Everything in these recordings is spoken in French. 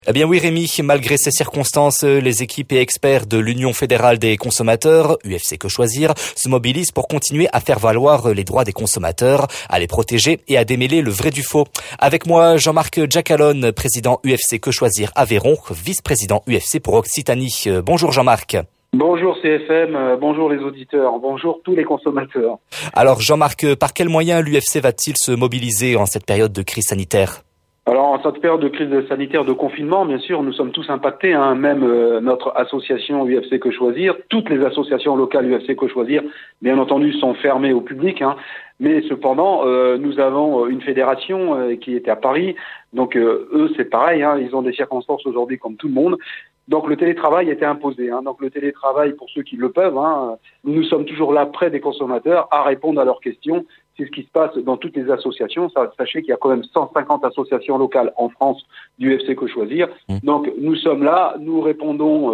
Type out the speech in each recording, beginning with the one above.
Eh bien oui Rémi, malgré ces circonstances, les équipes et experts de l'Union fédérale des consommateurs, UFC Que Choisir, se mobilisent pour continuer à faire valoir les droits des consommateurs, à les protéger et à démêler le vrai du faux. Avec moi, Jean-Marc Jacalone, président UFC Que Choisir Aveyron, vice-président UFC pour Occitanie. Bonjour Jean-Marc. Bonjour CFM, bonjour les auditeurs, bonjour tous les consommateurs. Alors Jean-Marc, par quels moyens l'UFC va-t-il se mobiliser en cette période de crise sanitaire ? Alors en cette période de crise sanitaire, de confinement, bien sûr, nous sommes tous impactés, même notre association UFC Que Choisir, toutes les associations locales UFC Que Choisir, bien entendu, sont fermées au public, mais cependant, nous avons une fédération qui était à Paris, donc eux c'est pareil, ils ont des circonstances aujourd'hui comme tout le monde. Donc le télétravail était imposé. Donc le télétravail, pour ceux qui le peuvent, nous sommes toujours là près des consommateurs à répondre à leurs questions. C'est ce qui se passe dans toutes les associations. Sachez qu'il y a quand même 150 associations locales en France du UFC Que Choisir. Donc nous sommes là, nous répondons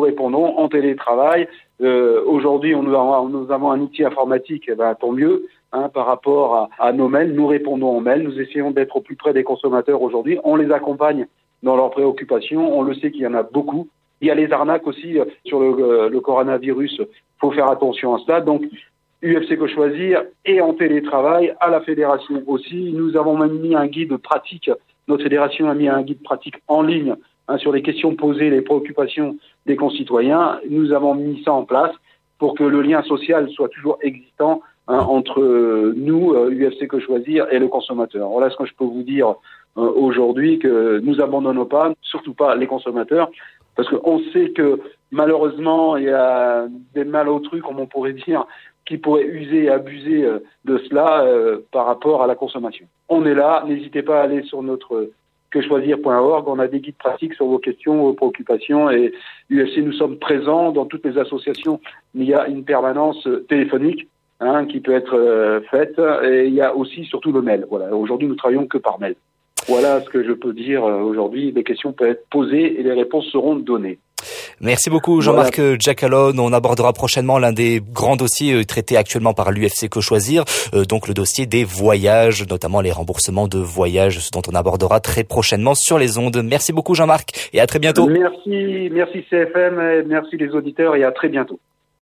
en télétravail. Aujourd'hui, nous avons un outil informatique, tant mieux. Par rapport à nos mails, nous répondons en mail. Nous essayons d'être au plus près des consommateurs aujourd'hui. On les accompagne dans leurs préoccupations. On le sait qu'il y en a beaucoup. Il y a les arnaques aussi sur le coronavirus. Faut faire attention à cela. Donc, UFC Que Choisir et en télétravail, à la fédération aussi. Nous avons même mis un guide pratique. Notre fédération a mis un guide pratique en ligne sur les questions posées, les préoccupations des concitoyens. Nous avons mis ça en place pour que le lien social soit toujours existant entre nous, UFC Que Choisir, et le consommateur. Voilà ce que je peux vous dire aujourd'hui, que nous abandonnons pas, surtout pas les consommateurs, parce qu'on sait que malheureusement il y a des malautrus, comme on pourrait dire, qui pourraient user et abuser de cela par rapport à la consommation. On est là, n'hésitez pas à aller sur notre quechoisir.org, on a des guides pratiques sur vos questions, vos préoccupations, et UFC, nous sommes présents dans toutes les associations. Il y a une permanence téléphonique qui peut être faite, et il y a aussi surtout le mail. Voilà, aujourd'hui nous travaillons que par mail. Voilà ce que je peux dire aujourd'hui. Les questions peuvent être posées et les réponses seront données. Merci beaucoup Jean-Marc Jacalone. On abordera prochainement l'un des grands dossiers traités actuellement par l'UFC Que Choisir, donc le dossier des voyages, notamment les remboursements de voyages, ce dont on abordera très prochainement sur les ondes. Merci beaucoup Jean-Marc et à très bientôt. Merci CFM, merci les auditeurs et à très bientôt.